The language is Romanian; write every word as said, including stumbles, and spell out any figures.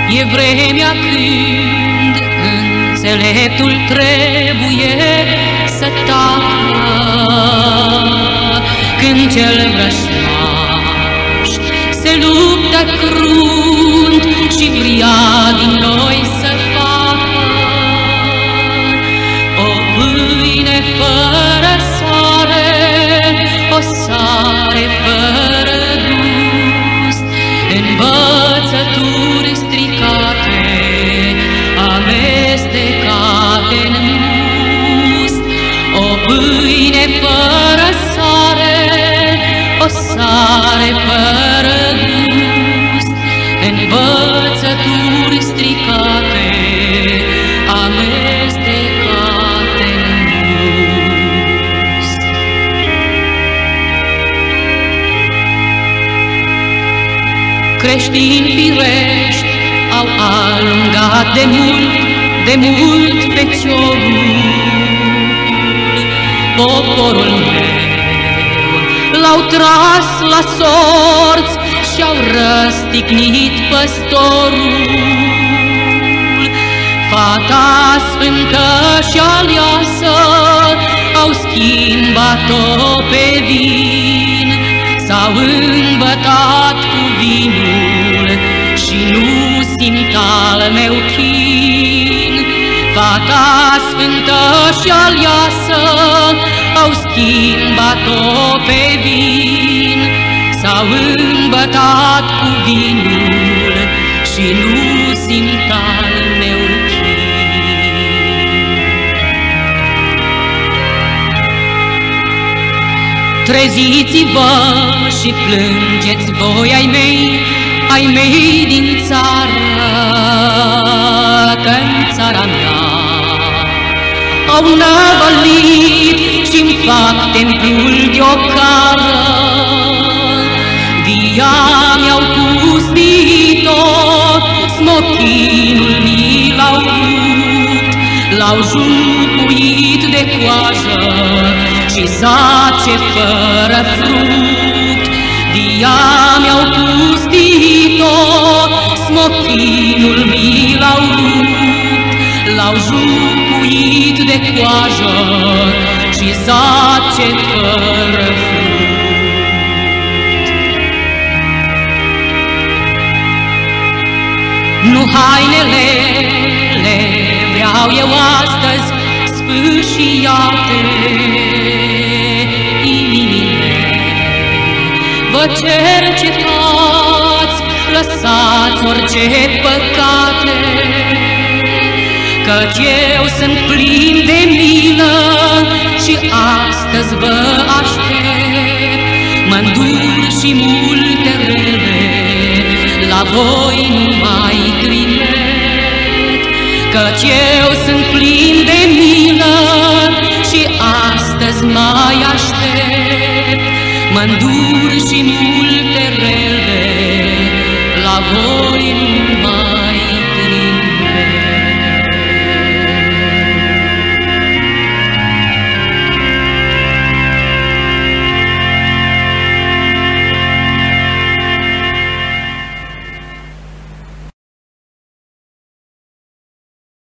E vremea când înțeleptul trebuie să tacă, când cel vrăjmaș se luptă crunt și vrea din noi să facă o pâine fără soare, o sare fără gust, învățături stricate, amestecate în must. O pâine fără sare, o sare fără gust, învățături stricate, amestecate în must. Creștini firești au alungat de mult, de mult feciorul. Poporul meu l-au tras la sorți și-au răstignit păstorul. Fata sfântă și aleasă au schimbat-o pe vin, s-au îmbătat cu vinul și nu simt al meu chin. Fata sfântă și aleasă au schimbat-o pe vin, s-au îmbătat cu vinul și nu simt al meu chin. Treziți-vă și plângeți voi ai mei, ai mei din țară, că-n țara mea au năvălit și-mi fac templul de ocară. Via mi-au pus tot, smochinul mi l-au rupt, l-au jupuit de coajă și zace fără fruct. Via mi-au pus tot, smochinul mi l-au rupt, l-au jupuit de coajă și zace fără fruct. Nu hainele le vreau eu astăzi sfâșiate, inimile vă cercetați, lăsați orice păcate, căci eu sunt plin de milă și astăzi vă aștept. Mă-ndur și multe rele, la voi nu mai trimit, căci eu sunt plin de milă și astăzi mai aștept. Mă-ndur și multe rele, la voi nu